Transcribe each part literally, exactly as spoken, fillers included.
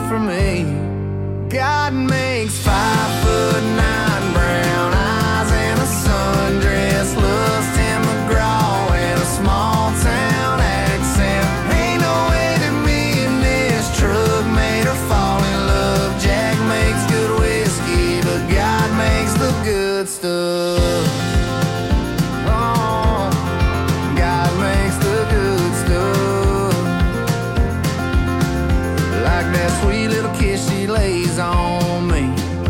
for me. God makes five foot nine brown eyes and a sundress, loves Tim McGraw and a small town accent. Ain't no way that me and this truck made her fall in love. Jack makes good whiskey, but God makes the good stuff. Oh, God makes the good stuff. Like that sweet little kiss she lays on me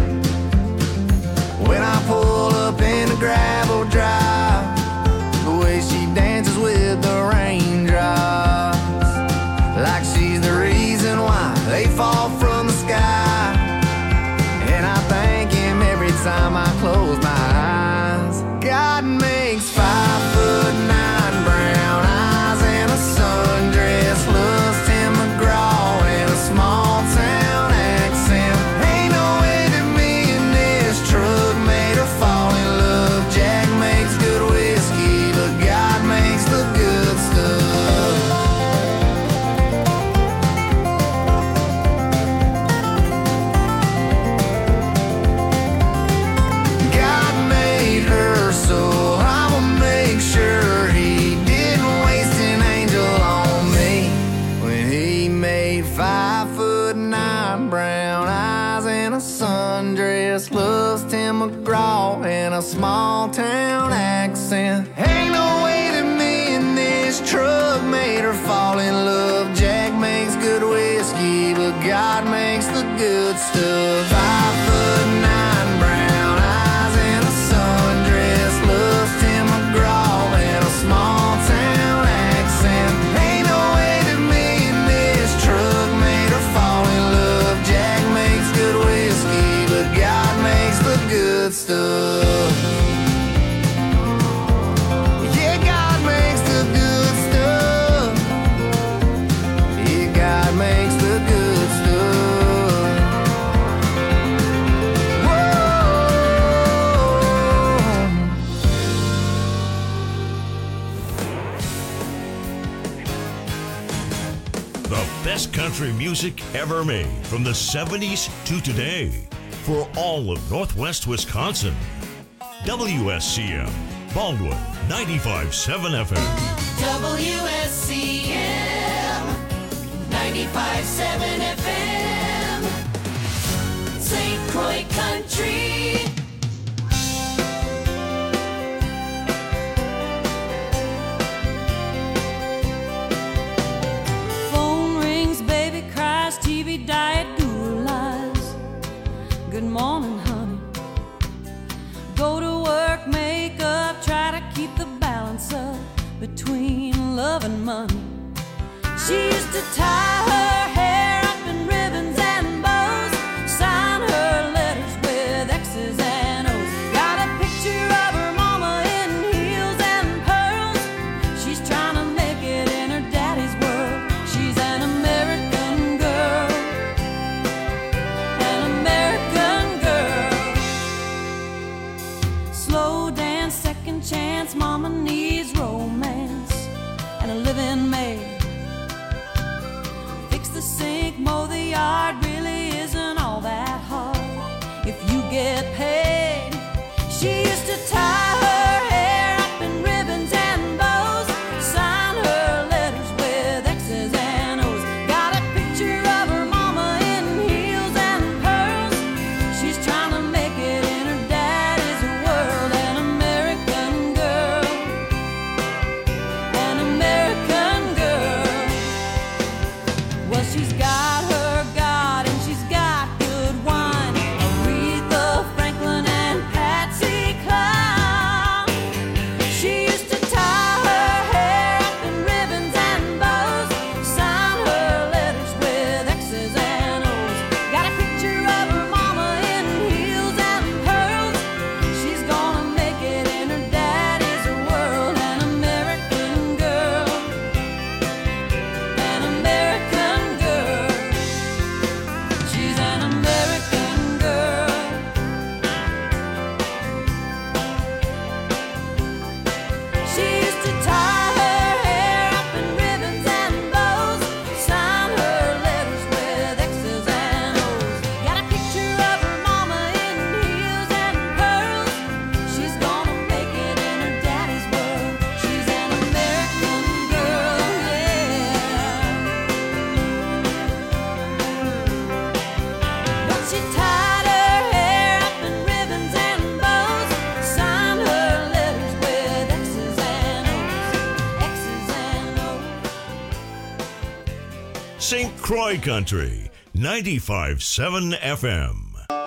when I pull up in the gravel drive, the way she dances with the raindrops, like she's the reason why they fall from the sky. And I thank him every time I close my eyes. God makes five foot nine brown eyes and a sundress, loves Tim McGraw and a small town accent. Ain't no way that me and this truck made her fall in love. Jack makes good whiskey, but God makes the good stuff. God made her, so I'ma make sure he didn't waste an angel on me when he made five foot nine brown eyes and a sundress, loves Tim McGraw and a small town accent. Ain't no way that me and this truck made her fall in love. Jack makes good whiskey, but God makes the good stuff. Five foot nine brown eyes and a sundress, loves Tim McGraw and a small town accent. Ain't no way that me and this truck made her fall in love. Jack makes good whiskey, but God makes the good stuff. Yeah, God makes the good stuff. Yeah, God makes the good stuff. Whoa. The best country music ever made from the seventies to today for all of Northwest Wisconsin. W S C M, Baldwin, ninety-five point seven F M. W S C M ninety-five point seven F M, Saint Croix Country. Phone rings, baby cries, T V diet, Google lies. Good morning, honey. Go to work, make up, try to keep the balance up between love and money. She used to tie her hair up in ribbons and bows, sign her letters with X's and O's. Got a picture of her mama in heels and pearls. She's trying to make it in her daddy's world. She's an American girl, an American girl. Slow dance, second chance, mama needs romance and a living maid. Fix the sink, mow the yard, really isn't all that hard if you get paid. She used to tie her hair up in ribbons and bows, sign her letters with X's and O's. Got a picture of her mama in heels and pearls. She's trying to make it in her daddy's world. An American girl, an American girl. Well, she's got her God and she's got good wine. Aretha Franklin and Patsy Cline. She used to tie her hair up in ribbons and bows, sign her letters with X's and O's. Got a picture of her mama in heels and pearls. She's gonna make it in her daddy's world. An American girl, an American girl. She's an American girl. She used to tie her hair up in ribbons and bows, sign her letters with X's Saint Croix Country, ninety-five point seven F M.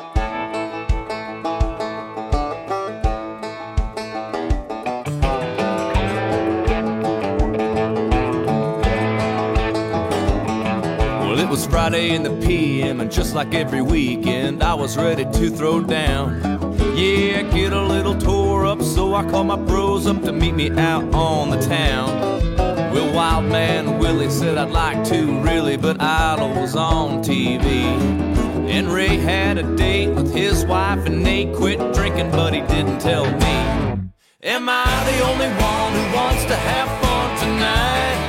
It was Friday in the P M, and just like every weekend, I was ready to throw down. Yeah, get a little tore up, so I called my bros up to meet me out on the town. Well, Wild Man Willie said I'd like to, really, but Idol was on T V. And Ray had a date with his wife, and Nate quit drinking, but he didn't tell me. Am I the only one who wants to have fun tonight?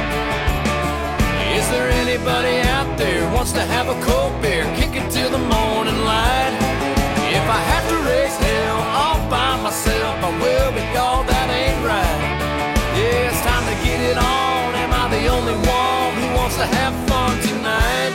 Is there anybody out there wants to have a cold beer, kick it till the morning light? If I have to raise hell all by myself, I will, but y'all, that ain't right. Yeah, it's time to get it on. Am I the only one who wants to have fun tonight?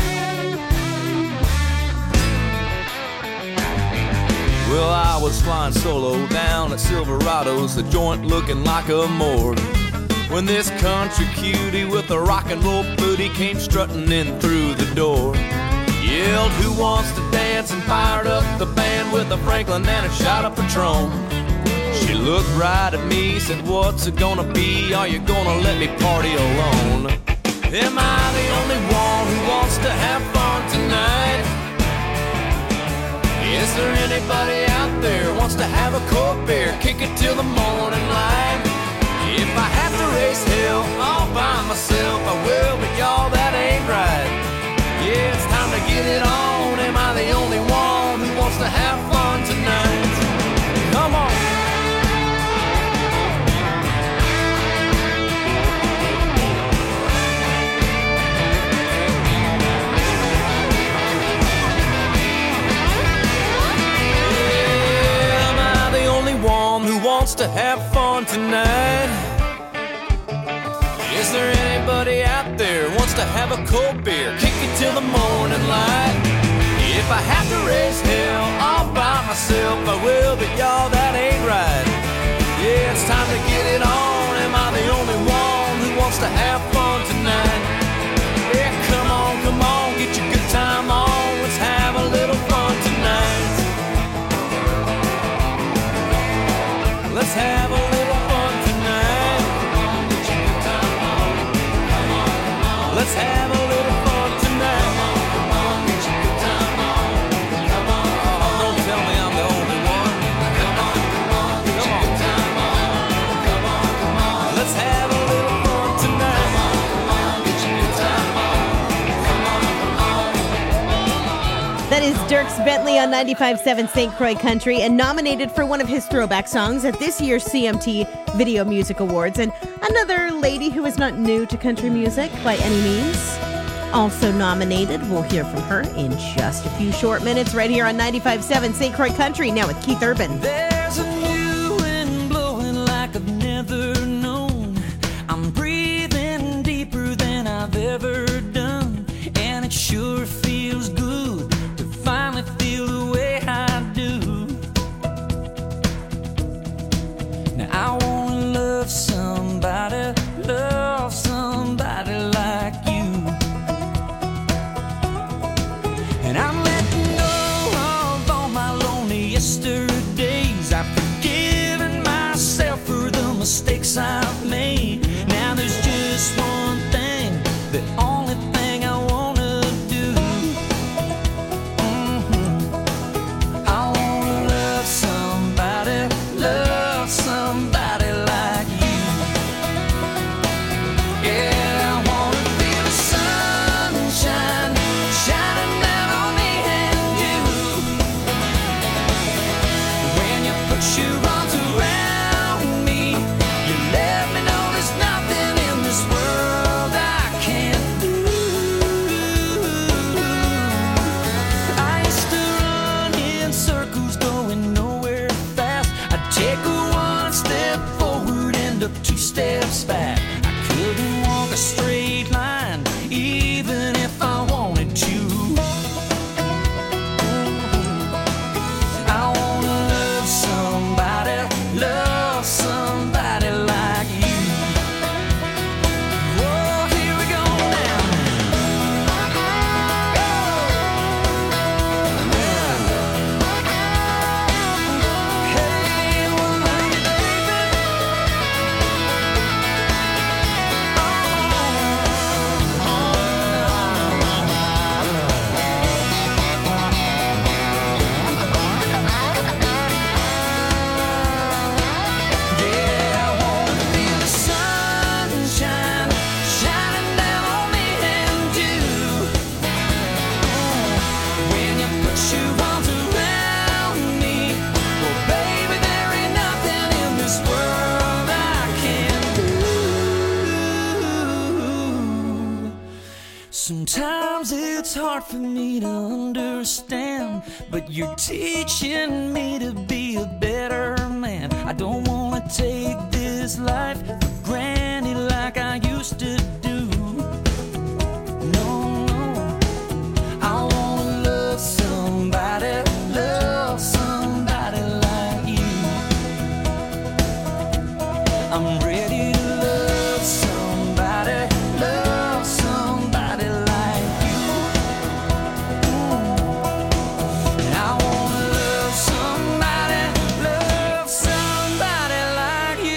Well, I was flying solo down at Silverado's, the joint looking like a morgue, when this country cutie with a rock and roll booty came strutting in through the door. Yelled, who wants to dance, and fired up the band with a Franklin and a shot of Patron. She looked right at me, said, what's it gonna be? Are you gonna let me party alone? Am I the only one who wants to have fun tonight? Is there anybody out there who wants to have a cold beer, kick it till the morning light? If I have to raise hell all by myself, I will, but y'all, that ain't right. Yeah, it's time to get it on. Am I the only one who wants to have fun tonight? Come on. Yeah, am I the only one who wants to have fun tonight? Is there anybody out there who wants to have a cold beer, kick it till the morning light? If I have to raise hell all by myself, I will, but y'all, that ain't right. Yeah, it's time to get it on. Am I the only one who wants to have fun tonight? Yeah, come on, come on, get your good time on. Let's have a little fun tonight. Let's have a little fun tonight. Let's have a little fun tonight. Come on, get your good time on. Come on, oh, don't tell me I'm the only one. Come on, come on, get your good time on. Come on, come on, let's have a little fun tonight. Come on, come on, get your good time on. Come on, come on. That is Dierks Bentley on ninety-five point seven Saint Croix Country, and nominated for one of his throwback songs at this year's C M T Video Music Awards. And another lady who is not new to country music by any means, also nominated. We'll hear from her in just a few short minutes right here on ninety-five point seven Saint Croix Country, now with Keith Urban. There's a new wind blowing like I've never known. I'm breathing deeper than I've ever done, and it sure feels good to finally feel the way I do. Now I wanna love somebody, love somebody like you. And I'm letting go of all my lonely yesterdays. I've forgiven myself for the mistakes I've made. Now there's just one thing, the only thing I wanna do. shoe arms around me. Well, baby, there ain't nothing in this world I can't do. Sometimes it's hard for me to understand, but you're teaching me to be a better man. I don't wanna take this life for granted like I used to do. No, no, I wanna love somebody, love somebody like you. I'm ready to love somebody, love somebody like you. And I wanna love somebody, love somebody like you.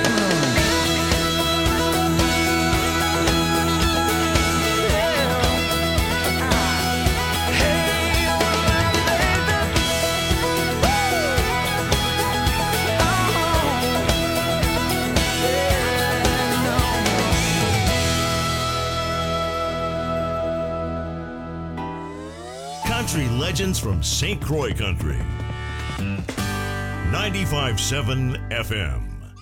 Country legends from Saint Croix Country. ninety-five point seven F M.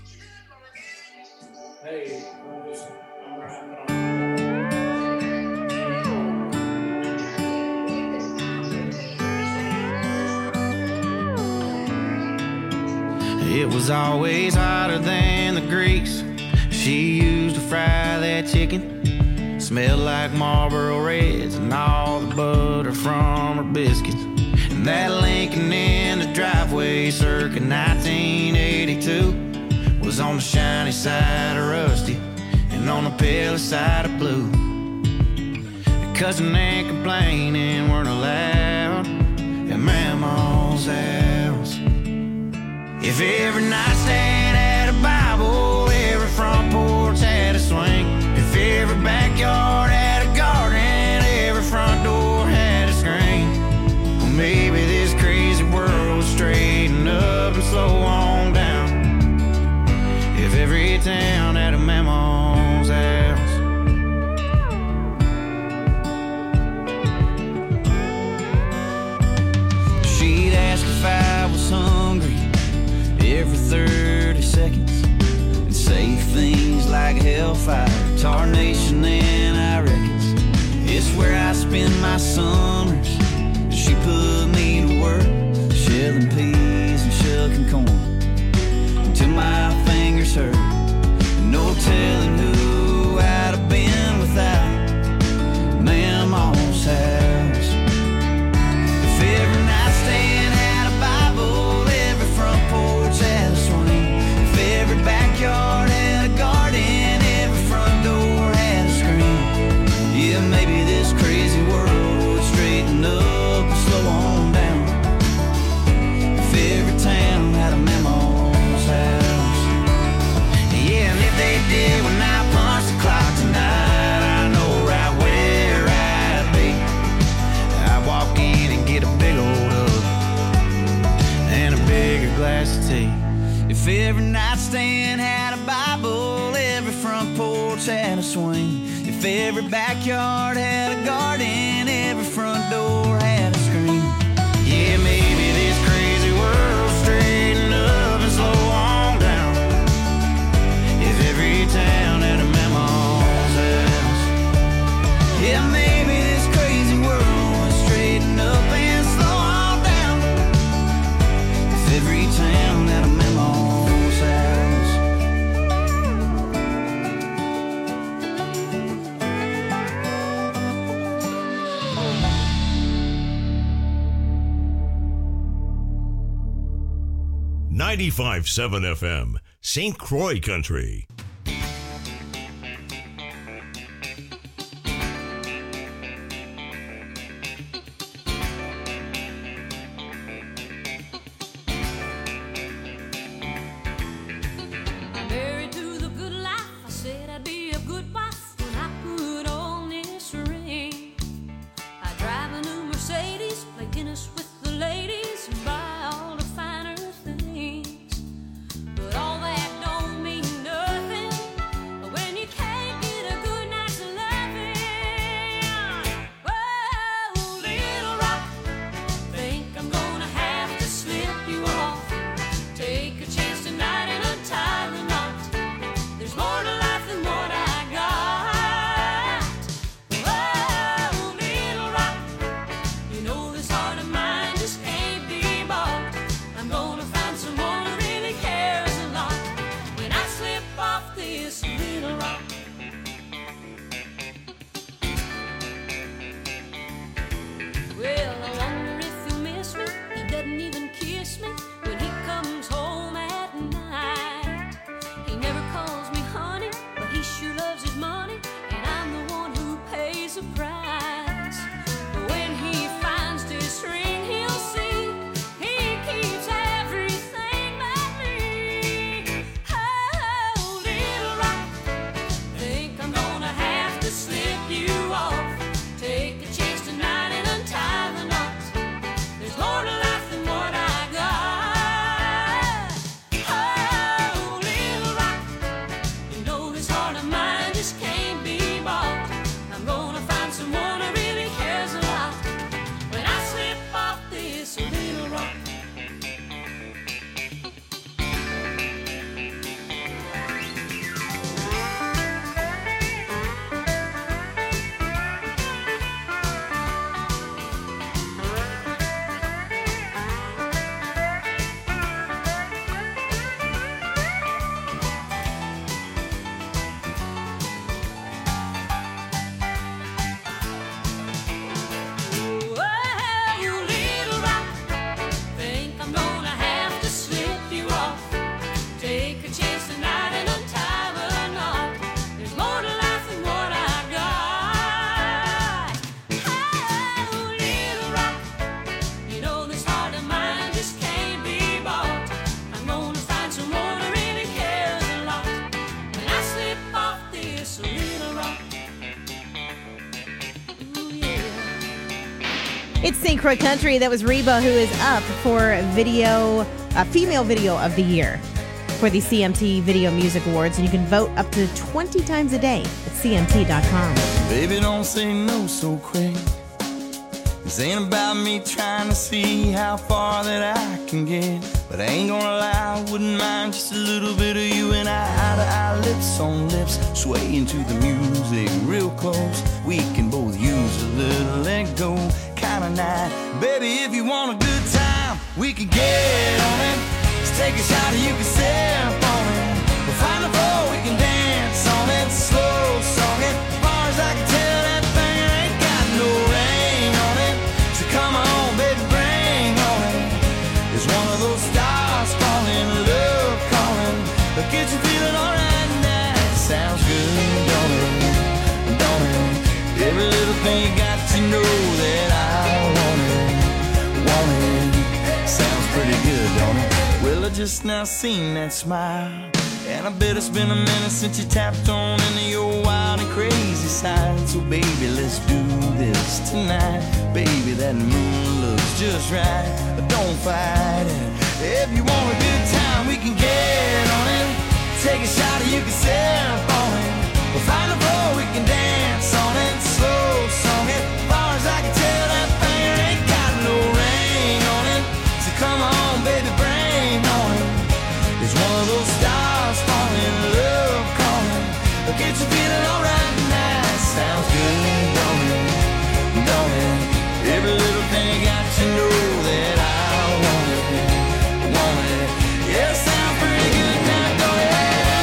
It was always hotter than the grease she used to fry that chicken. Smelled like Marlboro Reds and all the butter from her biscuits. And that Lincoln in the driveway circa nineteen eighty-two was on the shiny side of rusty and on the pale side of blue. Cussing and complaining weren't allowed at Mama's house. If every nightstand had a Bible, every front porch had a swing. If every backyard had a garden, every front door had a screen. Well, maybe this crazy world would straighten up and slow on down if every town had a Mama's house. She'd ask if I was hungry every thirty seconds and say things like hellfire, tarnation, and I reckons it's where I spend my summers. She put me to work shelling peas and shucking corn until my fingers hurt. No telling who I'd have been without Mama's house. If every nightstand had a Bible, every front porch had a swing. If every backyard had a garden, every front door had a screen. Yeah, maybe this crazy world would straighten up and slow on down if every town had a Mama's house. Yeah, and if they did when I punched the clock tonight, I know right where I'd be. I'd walk in and get a big old hug and a bigger glass of tea. If every nightstand had a Bible, every front porch had a swing. If every backyard had a garden, every front door had a screen. Yeah, maybe this crazy world straighten up and slow on down if every town had a Mama's house. Yeah, maybe this crazy world would straighten up and slow on down if every town had a Mama's house. ninety-five point seven F M, Saint Croix Country. I'm married to the good life. I said I'd be a good wife when I put on this ring. I drive a new Mercedes, play tennis with the ladies, and buy all the finer things. But all that don't mean nothing It's Saint Croix Country. That was Reba, who is up for video, uh, Female Video of the Year for the C M T Video Music Awards. And you can vote up to twenty times a day at C M T dot com. Baby, don't say no so quick. This ain't about me trying to see how far that I can get. But I ain't gonna lie, I wouldn't mind just a little bit of you and I, eye to eye, lips on lips, swaying to the music real close. We can both use a little let go kind of night. Baby, if you want a good time, we can get on it. Let's take a shot and you can sip on it. We'll find a floor, we can dance on it. Slow song it, as far as I can tell, that thing ain't got no rain on it. So come on, baby, bring on it. It's one of those stars falling, love calling. But get you feeling alright now. Sounds good, don't it? Don't it? Every little thing you got to know that I want it, want it. Sounds pretty good, don't it? Well, I just now seen that smile, and I bet it's been a minute since you tapped on into your wild and crazy side. So baby, let's do this tonight. Baby, that moon looks just right, but don't fight it. If you want a good time, we can get on it. Take a shot and you can sip on it. We'll find a floor, we can dance on it. Slow song it, as far as I can tell, that thing ain't got no rain on it. So come on, baby, bring on it. It's one of those stars falling, love calling. But get you feeling alright now. Sounds good, don't it? Don't it? Every little thing you got to know that I want it, want it. Yeah, it sounds pretty good now, don't it?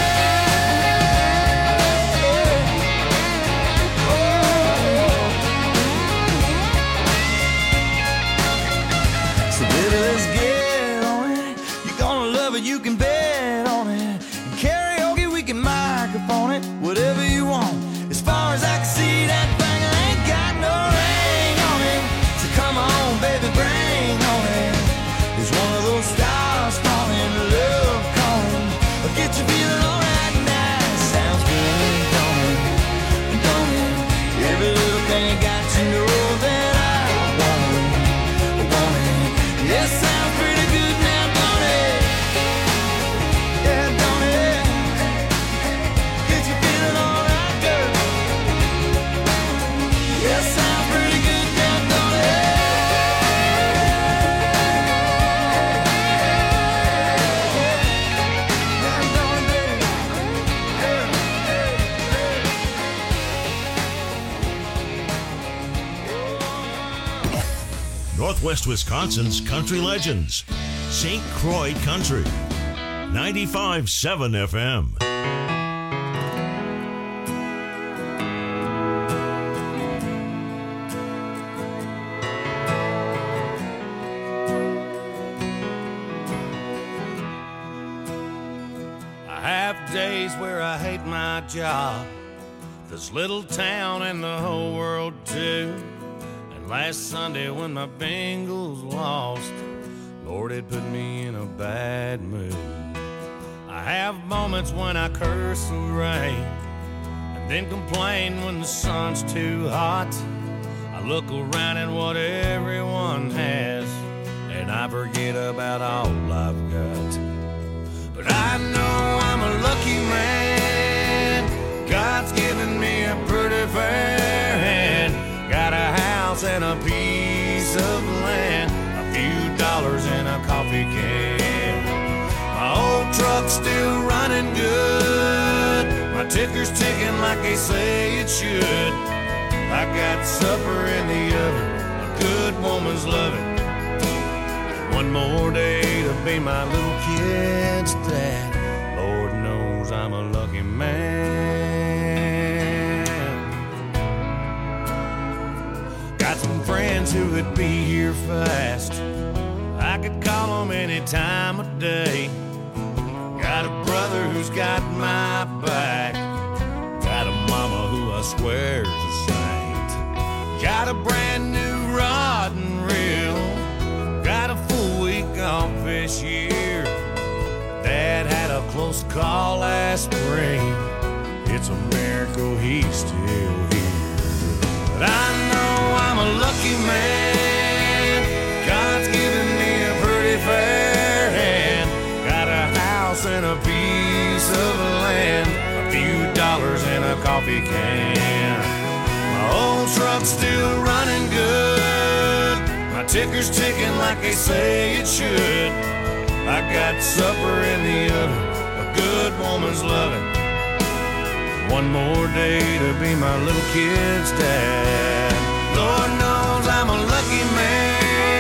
So baby, let's get on it. You're gonna love it, you can bet on it. Karaoke, we can microphone it. Whatever you want. As far as I can see, that thing ain't got no ring on it. So come on, baby, bring on it. It's one of those stars falling, love calling. But get you feeling alright now. Sounds good, don't it? Don't it? Every little thing you got to know that I want it, want it. Yeah, sounds pretty good now, don't it? Yeah, don't it? Get you feeling alright, girl. Yeah, sounds pretty good now, don't it? Yeah, don't it, Northwest Wisconsin's country legends. Saint Croix Country. ninety-five point seven F M. I have days where I hate my job, this little town and the whole world too. And last Sunday when my Bengals lost, Lord, it put me in a bad mood. I have moments when I curse the rain and then complain when the sun's too hot. I look around at what everyone has and I forget about all I've got. But I know I'm a lucky man. God's given me a pretty fair hand. Got a house and a piece of land, a few dollars in a coffee can. My old truck's still running good. My ticker's ticking like they say it should. I got supper in the oven, a good woman's loving. One more day to be my little kid's dad. Lord knows I'm a lucky man. Got some friends who would be here fast. I could call them any time of day. Got a brother who's got my back. Got a mama who I swear's a saint. Got a brand new rod and reel. Got a full week off this year. Dad had a close call last spring. It's a miracle he's still here. But I know I'm a lucky man. a coffee can. My old truck's still running good. My ticker's ticking like they say it should. I got supper in the oven, a good woman's loving. One more day to be my little kid's dad. Lord knows I'm a lucky man.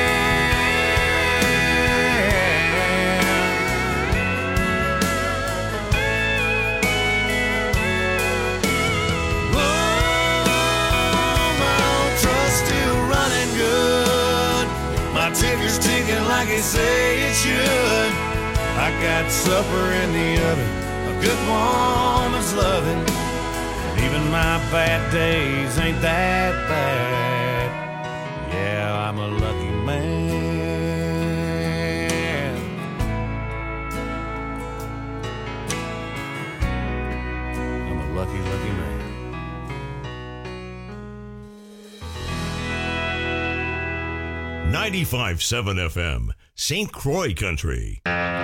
Ticker's ticking like they say it should. I got supper in the oven, a good woman's loving. And even my bad days ain't that bad. Yeah, I'm a lucky man. I'm a lucky, lucky man. ninety-five point seven F M, Saint Croix Country.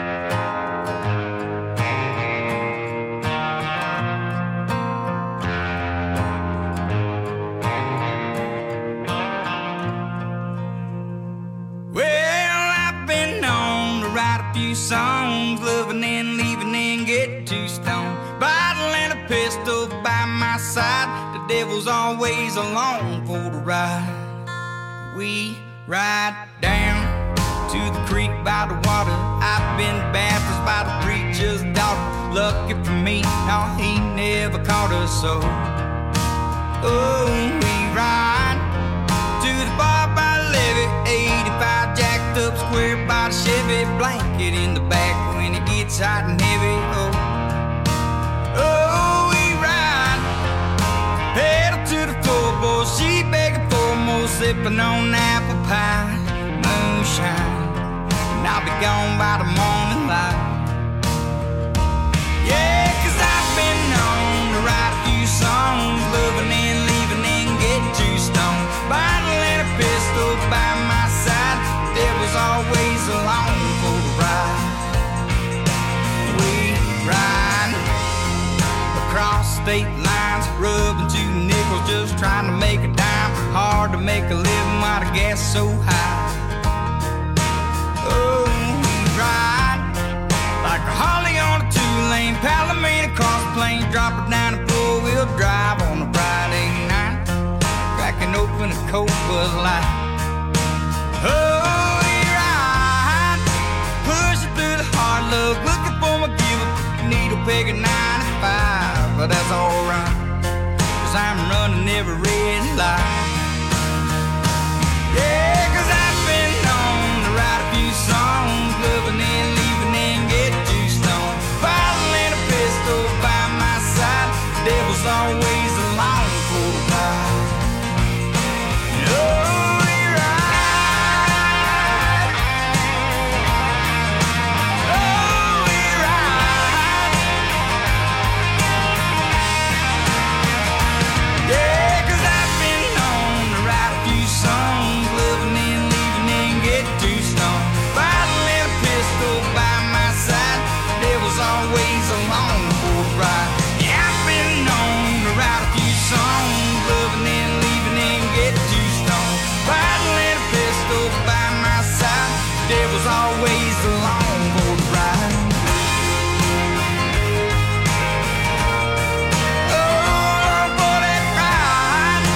Well, I've been known to write a few songs, loving and leaving and get too stoned. Bottle and a pistol by my side, the devil's always along for the ride. We ride down to the creek by the water. I've been baptized by the preacher's daughter. Lucky for me, no, he never caught us so. Oh, we ride to the bar by the levee, eighty-five jacked up square by the Chevy. Blanket in the back when it gets hot and heavy. Oh, oh, we ride pedal to the floorboard. She begging for more, sipping on apple pie, moonshine, and I'll be gone by the morning light. Yeah, cause I've been known to write a few songs, loving and leaving and get too stoned. Bottle and a pistol by my side, the devil's always along for the ride. We ride across state lines, rubbing two nickels, just trying to make a dime. Hard to make a living while the gas is so high. Oh, we ride like a Harley on a two-lane Palomino across the plains, drop it down and four-wheel drive on a Friday night, cracking open a cold Bud Light. Oh, we ride, pushing through the hard luck, looking for my giver, needle peg at ninety-five, but that's alright, cause I'm running every red light. Yeah, cause I've been known to write a few songs, loving and leaving and get too stoned. Bottle and a pistol by my side, the devil's always along for the ride. Oh, we ride. Oh, we ride. Yeah, cause I've been known to write a few songs, loving and leaving and get too stoned. Bottle and a pistol by my side, the devil's always along for the ride. Yeah, I've been known to write a few songs, loving and leaving and get too stoned. Bottle and a pistol by my side, the devil's always along for the ride. Oh, for that ride,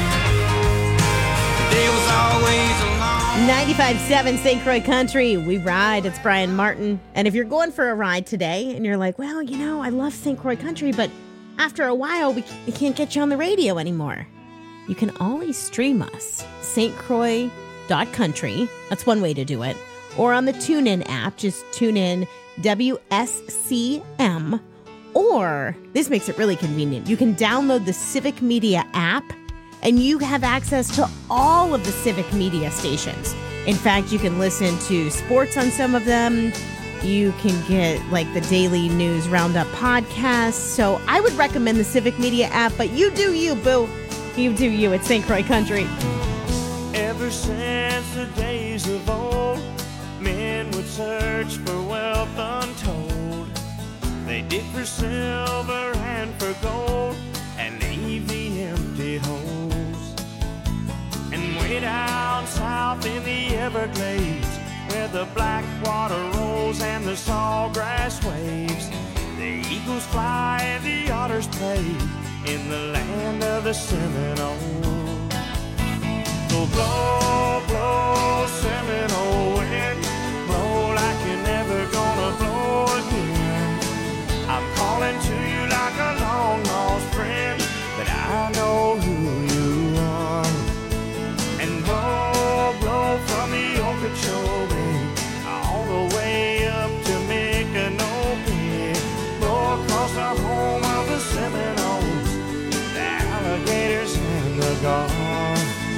the devil's always along. ninety-five point seven Saint Croix Country, we ride. It's Brian Martin. And if you're going for a ride today and you're like, well, you know, I love Saint Croix Country, but after a while, we, we can't get you on the radio anymore. You can always stream us, S T Croix dot country. That's one way to do it. Or on the TuneIn app, just tune in W S C M. Or, this makes it really convenient, you can download the Civic Media app and you have access to all of the Civic Media stations. In fact, you can listen to sports on some of them. You can get like the daily news roundup podcast. So I would recommend the Civic Media app, but you do you, boo. You do you at Saint Croix Country. Ever since the days of old, men would search for wealth untold. They dig for silver and for gold, and leave the empty holes. And way down south in the Everglades, where the black water rolls and the sawgrass waves, the eagles fly and the otters play in the land of the Seminole. So blow, blow, Seminole wind, blow like you're never gonna blow again. I'm calling to you like a long lost friend, but I know who you are. And blow, blow from the Okeechobee all the way up to Micanopy, blow across the home of the Seminoles, the alligators and the gulls.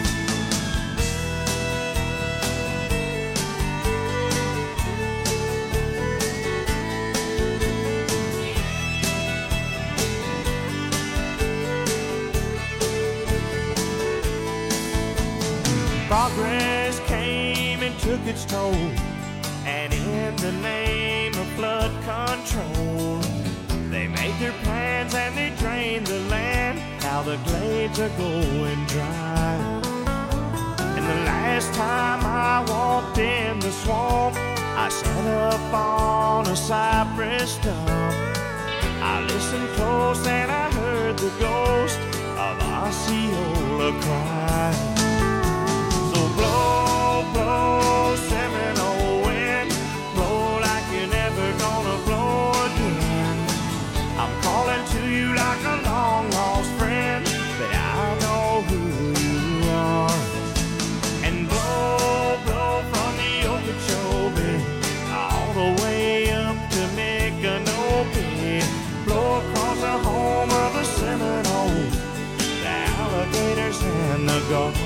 Progress came and took its toll, and in the name of flood control, they made their plans and they drained the land. Now the glades are going dry. And the last time I walked in the swamp, I sat up on a cypress stump. I listened close and I heard the ghost of Osceola cry. Blow, blow, Seminole wind, blow like you're never gonna blow again. I'm calling to you like a long lost friend, but I know who you are. And blow, blow from the Okeechobee all the way up to Micanopy, blow across the home of the Seminoles, the alligators and the gulls.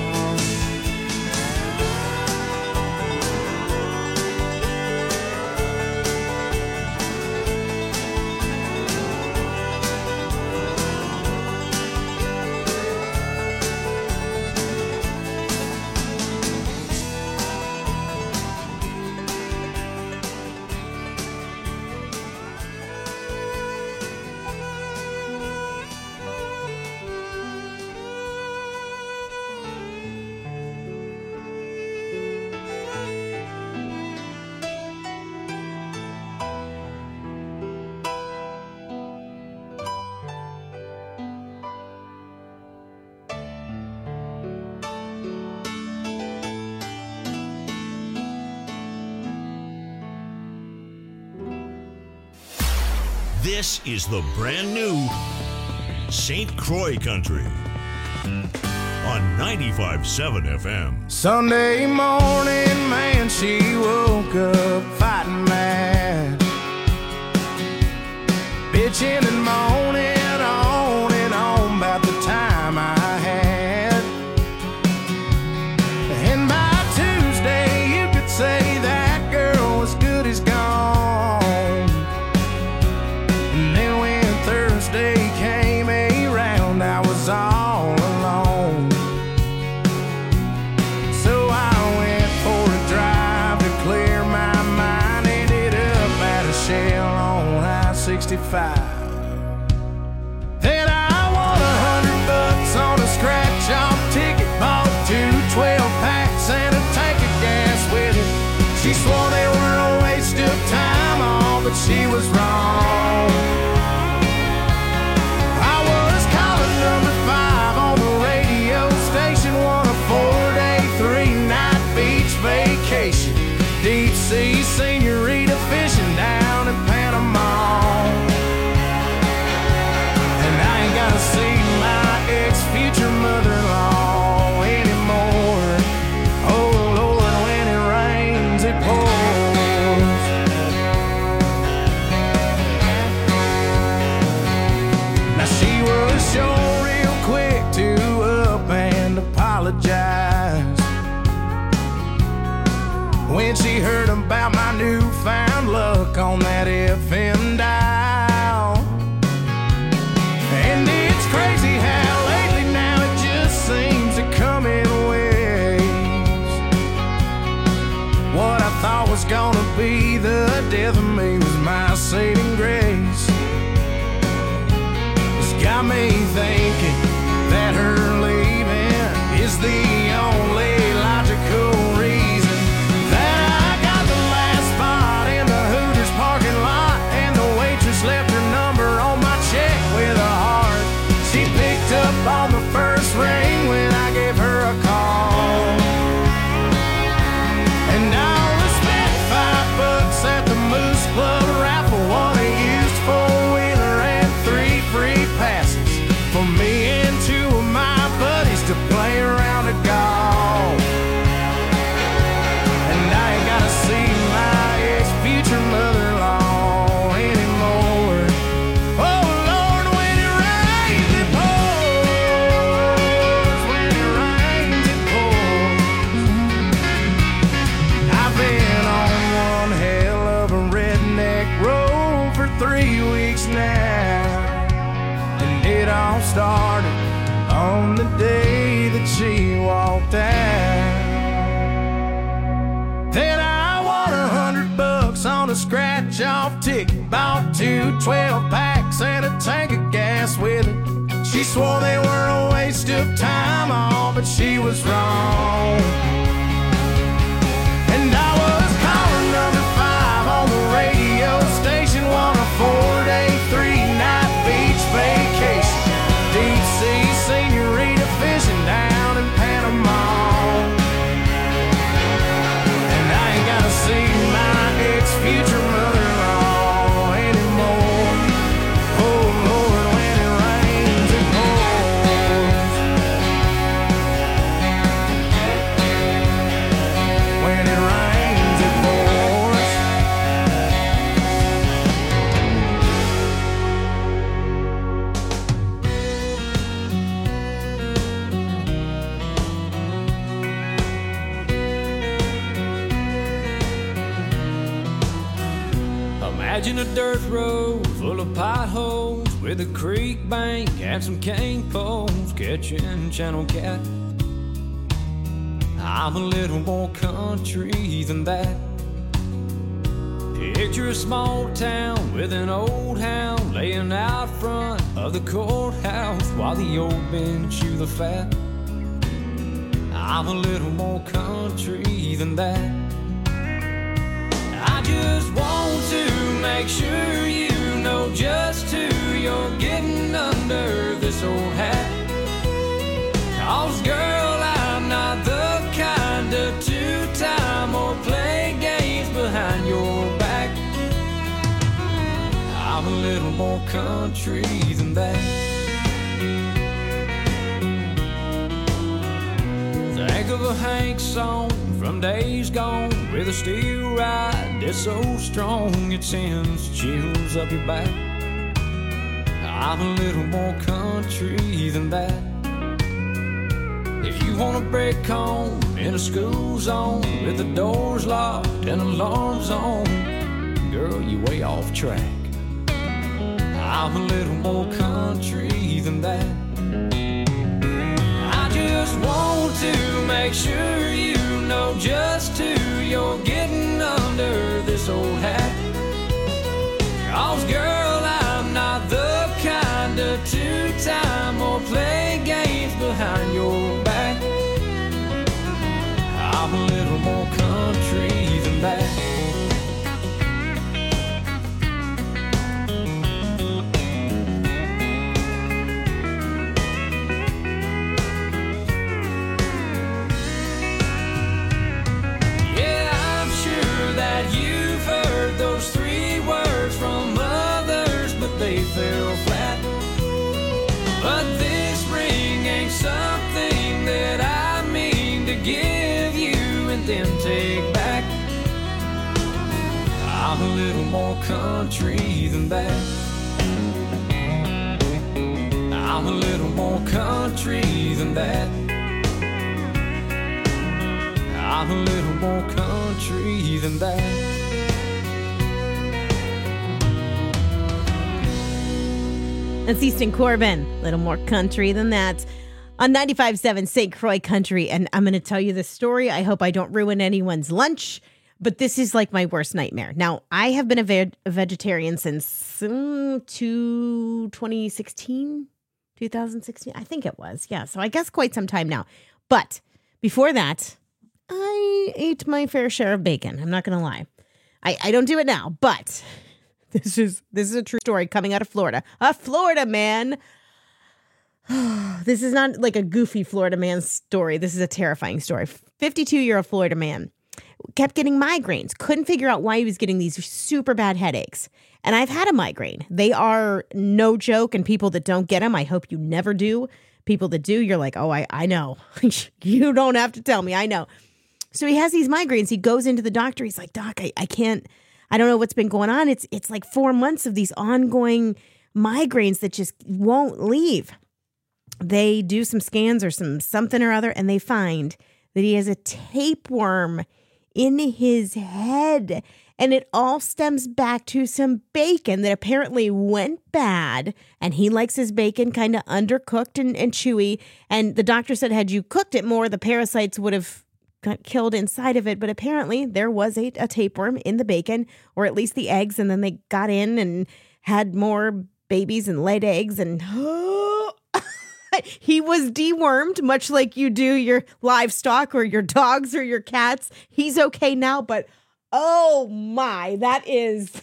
This is the brand new Saint Croix Country on ninety-five point seven F M. Sunday morning, man, she woke up fighting mad, bitching and moaning on and on about the time I had. And by Tuesday, you could say that girl was good as gone. And then when Thursday came around, I was all alone. So I went for a drive to clear my mind. Ended up at a Shell on I sixty-five. Then I won a hundred bucks on a scratch-off ticket, bought two twelve packs and a tank of gas with it. She swore they were a waste of time, all, but she was wrong. I was calling number five on the radio station, won a four-day, three-night beach vacation, deep sea senorita fishing down in Panama. And I ain't gotta see my ex-future mother-in-law anymore. Oh Lord, when it rains, it pours. Now she was sure real quick to up and apologize when she heard about my newfound luck on that F M dial. And it's crazy how lately now it just seems to come in waves. What I thought was gonna be the death of me was my saving grace. It's got me thinking is the only logical reason that I got the last spot in the Hooters parking lot, and the waitress left her number on my check with a heart. She picked up on the first ring when I gave her a call, and I only spent five bucks at the Moose Club raffle, won a used four-wheeler and three free passes for me and two of my buddies to play around a golf. And I ain't gotta see my ex-future mother-in-law anymore. Oh Lord, when it rains it pours, when it rains it pours. I've been on one hell of a redneck road for three weeks now, and it all started on the day that she walked out. Then I won a hundred bucks on a scratch-off ticket, bought two twelve packs and a tank of gas with it. She swore they were a waste of time, all, but she was wrong. And I was caller number five on the radio station, won a four-day, three-night beach vacation, deep sea senorita fishing down in Panama. And I ain't gotta see my ex-future mother-in-law anymore. Oh Lord, when it rains it pours, when it rains it pours. Imagine a dirt road full of potholes with a creek bank and some cane poles catching channel cat. I'm a little more country than that. Picture a small town with an old hound laying out front of the courthouse while the old men chew the fat. I'm a little more country than that. I just want to make sure you know just who you're getting under this old hat. 'Cause girl, I'm not the kind of two-time or play games behind your back. I'm a little more country than that. Think of a Hank song from days gone with a steel ride that's so strong it sends chills up your back. I'm a little more country than that. If you want to break home in a school zone with the doors locked and alarms on, girl, you way off track. I'm a little more country than that. I just want to make sure you know just who you're getting under this old hat. 'Cause girl, I'm not the kind of two-time or play games behind your back. I'm a little more country than that. Fell flat, but this ring ain't something that I mean to give you and then take back. I'm a little more country than that. I'm a little more country than that. I'm a little more country than that. That's Easton Corbin, little more country than that. On ninety-five point seven Saint Croix Country, and I'm going to tell you this story. I hope I don't ruin anyone's lunch, but this is like my worst nightmare. Now, I have been a, ve- a vegetarian since um, twenty sixteen, two thousand sixteen. I think it was. Yeah, so I guess quite some time now. But before that, I ate my fair share of bacon. I'm not going to lie. I, I don't do it now, but this is this is a true story coming out of Florida. A Florida man. This is not like a goofy Florida man story. This is a terrifying story. fifty-two-year-old Florida man kept getting migraines. Couldn't figure out why he was getting these super bad headaches. And I've had a migraine. They are no joke. And people that don't get them, I hope you never do. People that do, you're like, oh, I, I know. You don't have to tell me. I know. So he has these migraines. He goes into the doctor. He's like, Doc, I, I can't, I don't know what's been going on. It's it's like four months of these ongoing migraines that just won't leave. They do some scans or some something or other, and they find that he has a tapeworm in his head. And it all stems back to some bacon that apparently went bad. And he likes his bacon kind of undercooked and, and chewy. And the doctor said, had you cooked it more, the parasites would have got killed inside of it. But apparently there was a, a tapeworm in the bacon, or at least the eggs. And then they got in and had more babies and laid eggs. And oh, he was dewormed, much like you do your livestock or your dogs or your cats. He's okay now, but oh my, that is,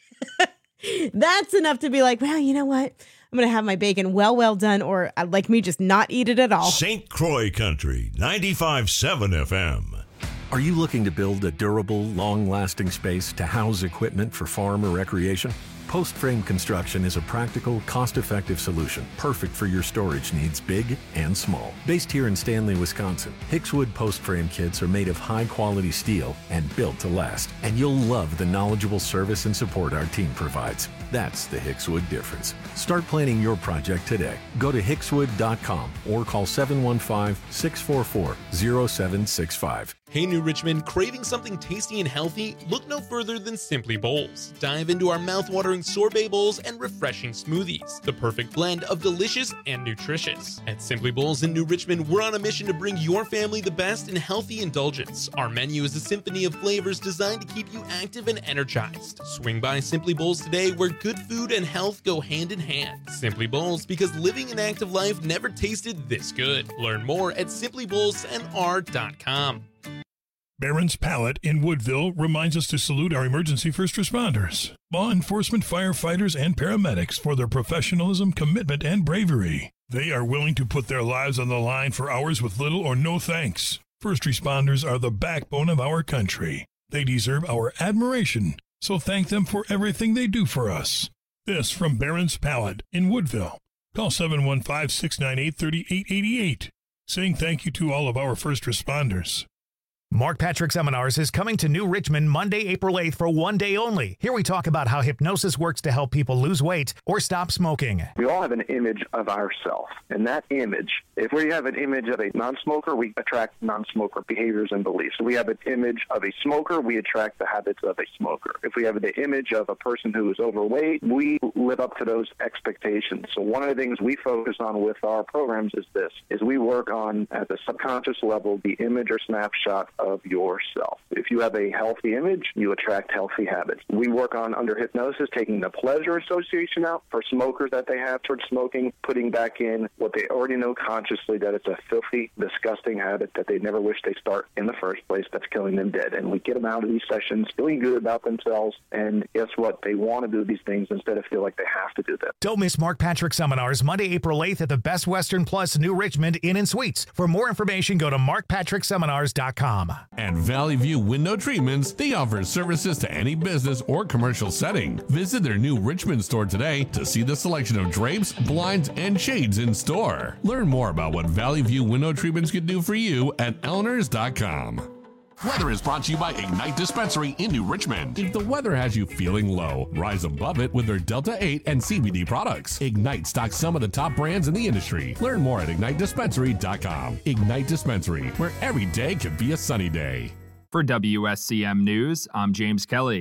that's enough to be like, well, you know what? I'm going to have my bacon well, well done, or uh, like me, just not eat it at all. Saint Croix Country, ninety-five point seven F M. Are you looking to build a durable, long-lasting space to house equipment for farm or recreation? Post Frame Construction is a practical, cost-effective solution, perfect for your storage needs, big and small. Based here in Stanley, Wisconsin, Hickswood Post Frame kits are made of high-quality steel and built to last. And you'll love the knowledgeable service and support our team provides. That's the Hickswood difference. Start planning your project today. Go to hickswood dot com or call seven one five, six four four, zero seven six five. Hey New Richmond, craving something tasty and healthy? Look no further than Simply Bowls. Dive into our mouth-watering sorbet bowls and refreshing smoothies. The perfect blend of delicious and nutritious. At Simply Bowls in New Richmond, we're on a mission to bring your family the best in healthy indulgence. Our menu is a symphony of flavors designed to keep you active and energized. Swing by Simply Bowls today, where good food and health go hand in hand. Simply Bowls, because living an active life never tasted this good. Learn more at simply bowls n r dot com. Barron's Pallet in Woodville reminds us to salute our emergency first responders, law enforcement, firefighters, and paramedics for their professionalism, commitment, and bravery. They are willing to put their lives on the line for hours with little or no thanks. First responders are the backbone of our country. They deserve our admiration, so thank them for everything they do for us. This from Barron's Pallet in Woodville. Call seven one five, six nine eight, three eight eight eight, saying thank you to all of our first responders. Mark Patrick Seminars is coming to New Richmond Monday, April eighth for one day only. Here we talk about how hypnosis works to help people lose weight or stop smoking. We all have an image of ourselves, and that image, if we have an image of a non-smoker, we attract non-smoker behaviors and beliefs. If we have an image of a smoker, we attract the habits of a smoker. If we have the image of a person who is overweight, we live up to those expectations. So one of the things we focus on with our programs is this, is we work on, at the subconscious level, the image or snapshot of yourself. If you have a healthy image, you attract healthy habits. We work on, under hypnosis, taking the pleasure association out for smokers that they have towards smoking, putting back in what they already know consciously, that it's a filthy, disgusting habit that they never wish they start in the first place, that's killing them dead. And we get them out of these sessions feeling good about themselves, and guess what? They want to do these things instead of feel like they have to do them. Don't miss Mark Patrick Seminars Monday, April eighth at the Best Western Plus New Richmond Inn and Suites. For more information, go to mark patrick seminars dot com. At Valley View Window Treatments, they offer services to any business or commercial setting. Visit their new Richmond store today to see the selection of drapes, blinds, and shades in store. Learn more about what Valley View Window Treatments can do for you at elners dot com. Weather is brought to you by Ignite Dispensary in New Richmond. If the weather has you feeling low, rise above it with their Delta eight and C B D products. Ignite stocks some of the top brands in the industry. Learn more at ignite dispensary dot com. Ignite Dispensary, where every day can be a sunny day. For W S C M News, I'm James Kelly.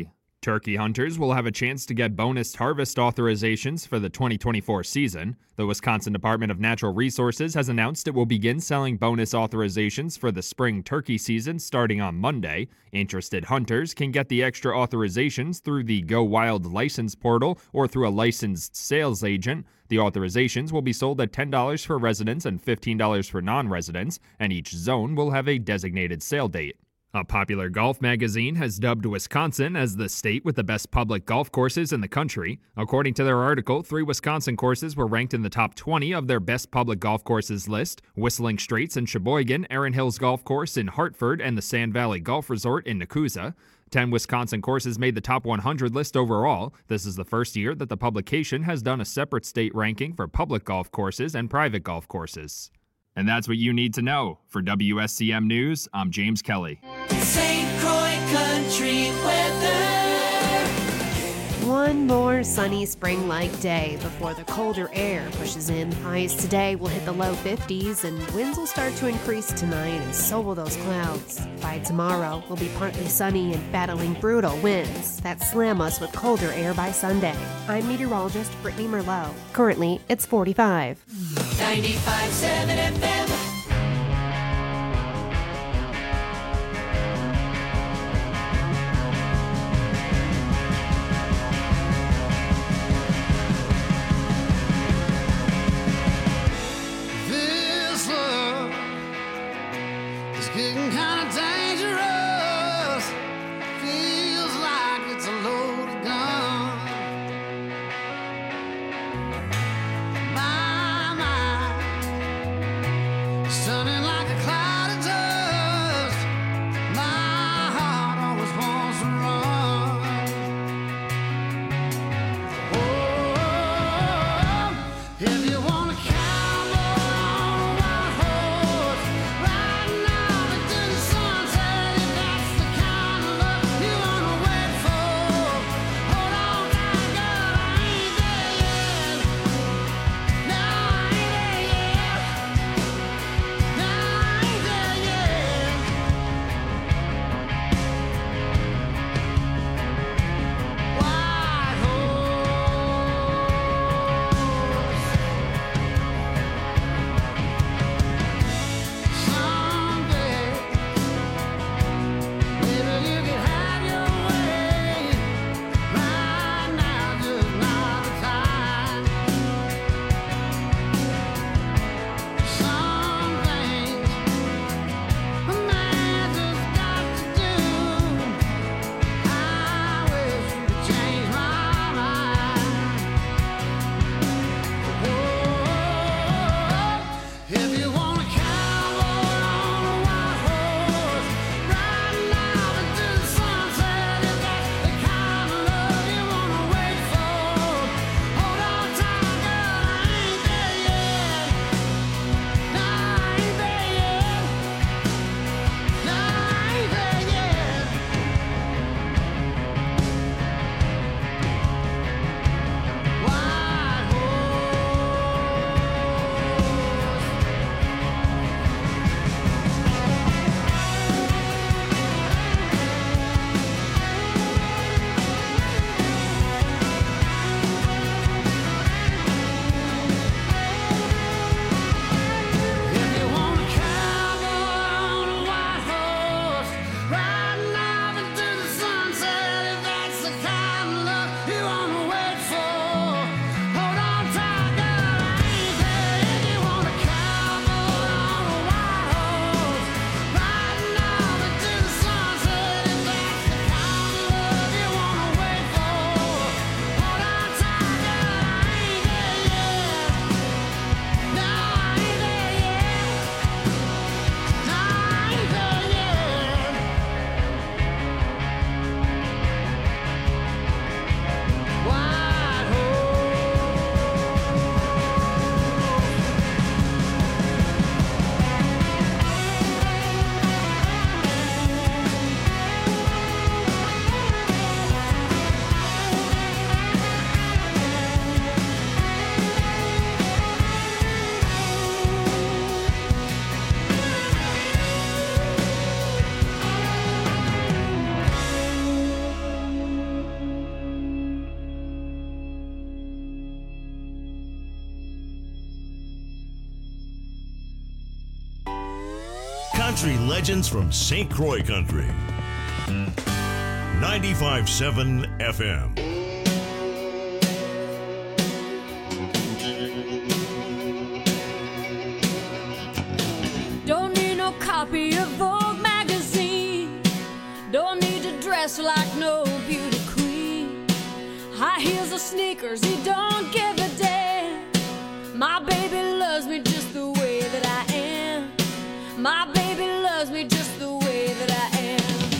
Turkey hunters will have a chance to get bonus harvest authorizations for the twenty twenty-four season. The Wisconsin Department of Natural Resources has announced it will begin selling bonus authorizations for the spring turkey season starting on Monday. Interested hunters can get the extra authorizations through the Go Wild license portal or through a licensed sales agent. The authorizations will be sold at ten dollars for residents and fifteen dollars for non-residents, and each zone will have a designated sale date. A popular golf magazine has dubbed Wisconsin as the state with the best public golf courses in the country. According to their article, three Wisconsin courses were ranked in the top twenty of their best public golf courses list: Whistling Straits in Sheboygan, Erin Hills Golf Course in Hartford, and the Sand Valley Golf Resort in Nakusa. Ten Wisconsin courses made the top one hundred list overall. This is the first year that the publication has done a separate state ranking for public golf courses and private golf courses. And that's what you need to know. For W S C M News, I'm James Kelly. Saint Croix Country weather. One more sunny spring-like day before the colder air pushes in. Highs today will hit the low fifties, and winds will start to increase tonight, and so will those clouds. By tomorrow, we'll be partly sunny and battling brutal winds that slam us with colder air by Sunday. I'm meteorologist Brittany Merlot. Currently, it's forty-five. ninety-five point seven F M. This love is getting kind of dangerous. Feels like it's a loaded gun. My mind country legends from Saint Croix Country. ninety-five point seven F M. Don't need no copy of Vogue magazine. Don't need to dress like no beauty queen. High heels or sneakers, he don't give a damn. My baby loves me just the way that I am. My baby loves me just the way that I am.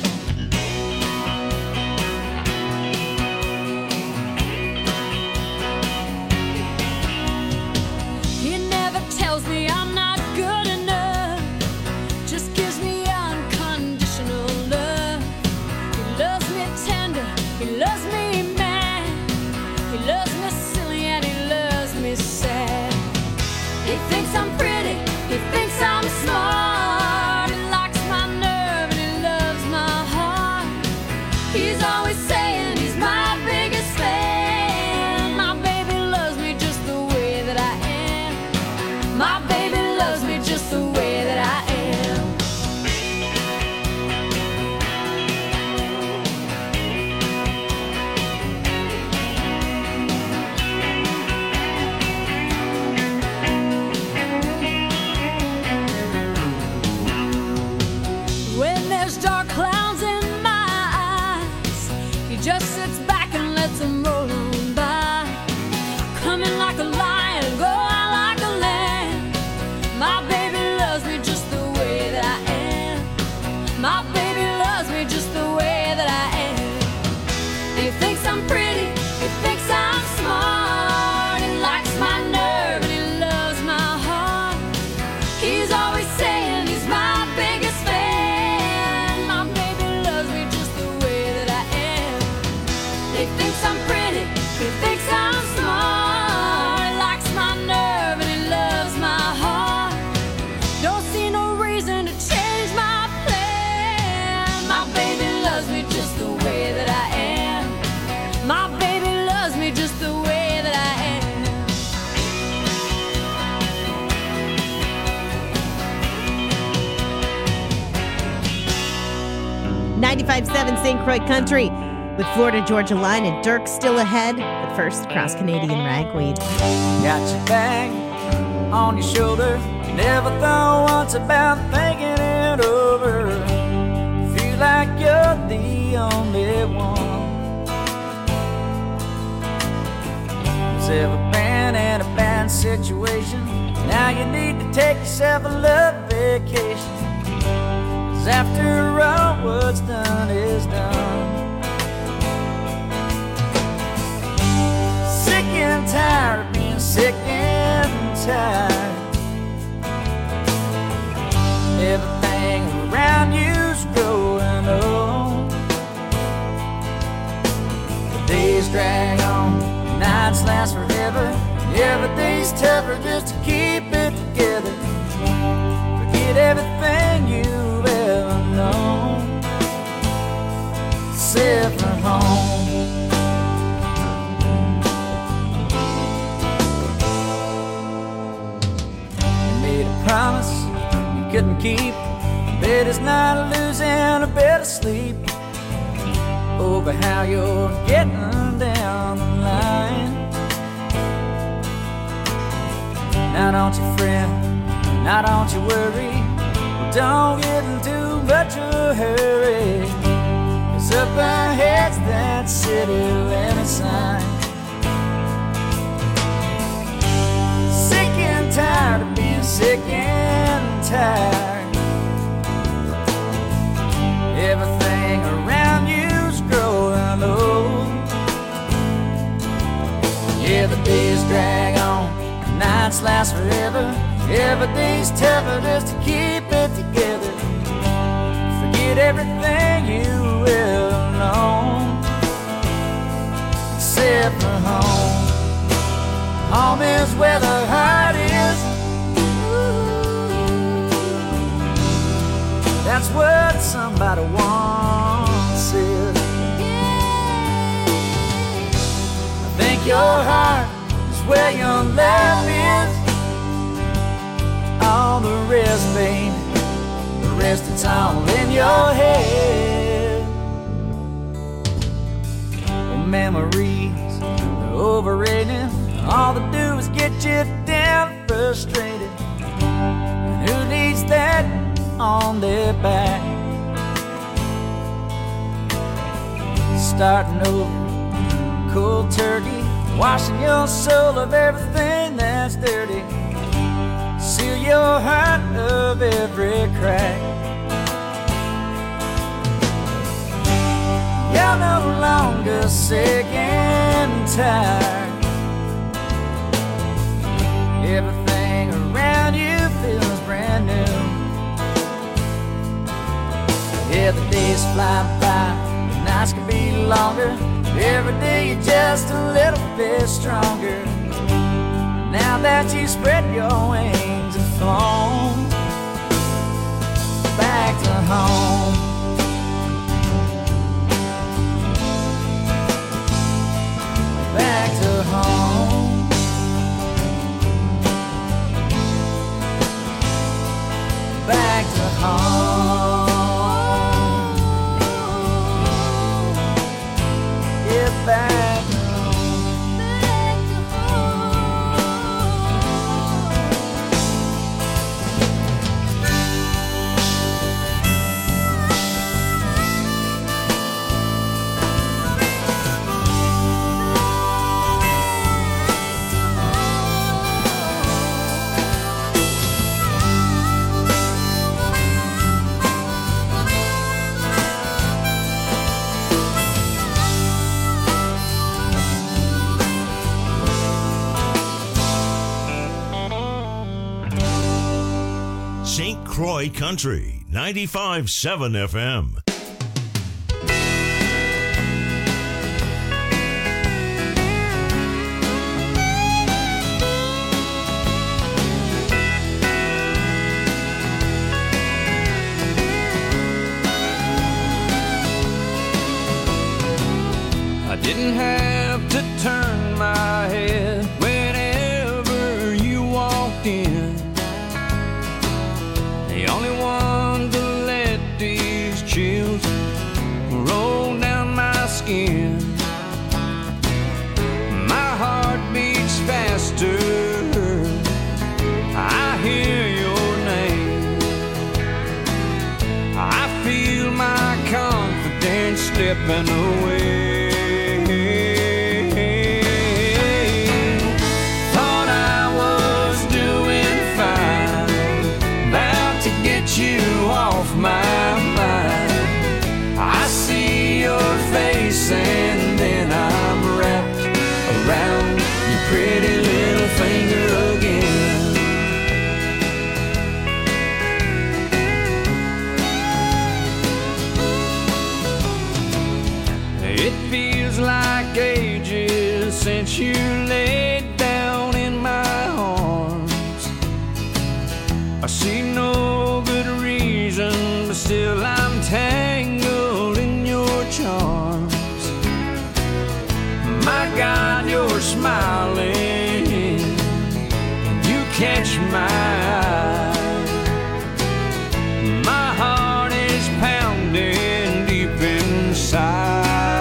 He never tells me I'm not good enough. Just gives me unconditional love. He loves me tender, he loves me mad. He loves me silly and he loves me sad. He thinks I'm pretty, he thinks I'm smart. He likes my nerve and he loves my heart. He's always saying he's my biggest fan. My baby loves me just the way that I am. My baby loves me just the way that I am. When there's dark clouds in my eyes, he just sits back and lets them roll on by. Coming like a lion, go out like a lamb. My baby loves me just the way that I am. My baby loves me just the way that I am. He thinks I'm pretty, he thinks I'm smart. He likes my nerve and he loves my heart. He's always saying he's my biggest fan. My baby loves me just the way that I am. He thinks I'm pretty, he thinks I'm smart. He likes my nerve and he loves my heart. Don't see no reason to change my plan. My baby loves me just the way that I am. My baby loves me just the way that I am. ninety-five point seven Saint Croix Country with Florida Georgia Line and Dirk still ahead. But first, Cross Canadian Ragweed. Got your bag on your shoulder. Never thought once about thinking it over. Feel like you're the only one. Who's ever been in a bad situation? Now you need to take yourself a love vacation. 'Cause after all, what's done is done. Sick and tired of being sick and tired. Everything around you's growing old. The days drag on, the nights last forever. Every day's tougher just to keep it together. Forget everything you've ever known, except for home. You made a promise you couldn't keep. Bet it's not losing a bit of sleep over how you're getting down the line. Now don't you fret, now don't you worry. Well, don't get in too much of a hurry. 'Cause up ahead's that city limit sign. Sick and tired of being sick and tired. Everything around you's growing old. Yeah, the days drag on, the nights last forever. Every day's tougher just to keep it together. Forget everything you ever known, except for home. Home is where the heart is. That's what somebody once said. I think your heart is where your love is. All the rest, baby, the rest it's all in your head. Well, memories are overrated. All they do is get you down, frustrated. And who needs that on their back? Starting over, cold turkey, washing your soul of everything that's dirty. Seal your heart of every crack. You're no longer sick and tired. Everything around you feels brand new. Yeah, the days fly by, the nights can be longer. Every day you're just a little bit stronger. Now that you spread your wings and flown back to home. Back to home. Back to home. Yeah, back to home. Back to Saint Croix Country, ninety-five point seven F M. I didn't have to turn my head whenever you walked in. The only one to let these chills roll down my skin. My heart beats faster. I hear your name. I feel my confidence slipping away. Off my mind, I see your face and then I'm wrapped around your pretty little finger again. It feels like ages since you laid down in my arms. I see no good reason, but still I'm tangled in your charms. My God, you're smiling, and you catch my eye. My heart is pounding deep inside.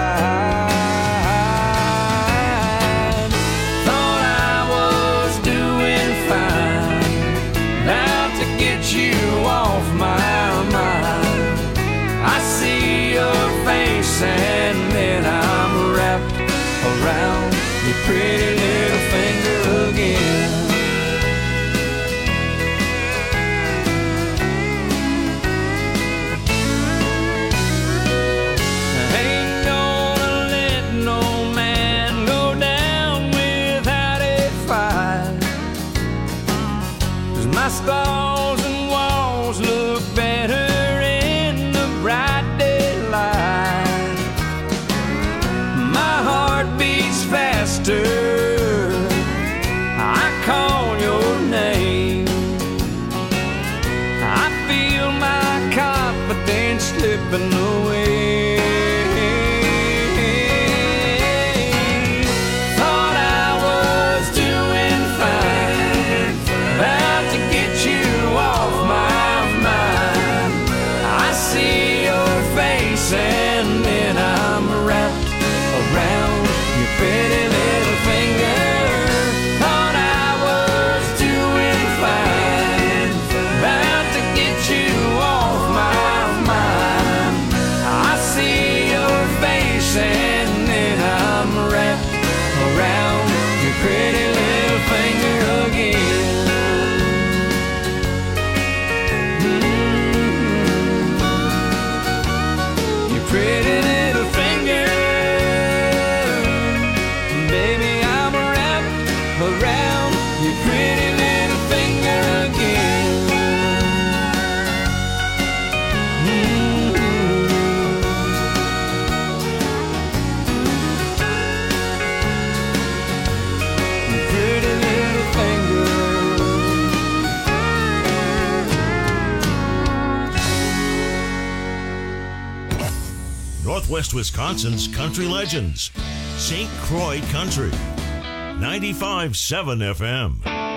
And then I'm wrapped around your pretty little finger again. I ain't gonna let no man go down without a fight, 'cause my stalls and walls look better in the bright daylight. Faster pretty little finger. Baby, I'm wrapped around your pretty little finger again. Mm-hmm. Pretty little finger. Northwest Wisconsin's country legends. Saint Croix Country. ninety-five point seven F M.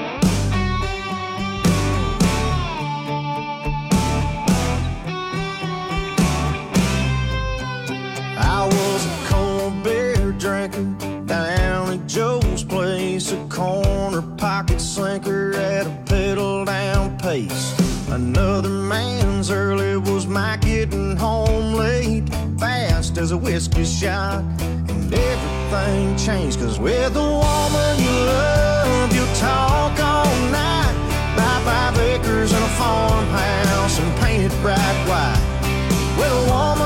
I was a cold beer drinker down at Joe's place, a corner pocket slinker at a pedal down pace. Another man's early was my getting home late, fast as a whiskey shot, and everything changed, cause with the woman you love, you'll talk all night, buy five acres and a farmhouse and paint it bright white. With a woman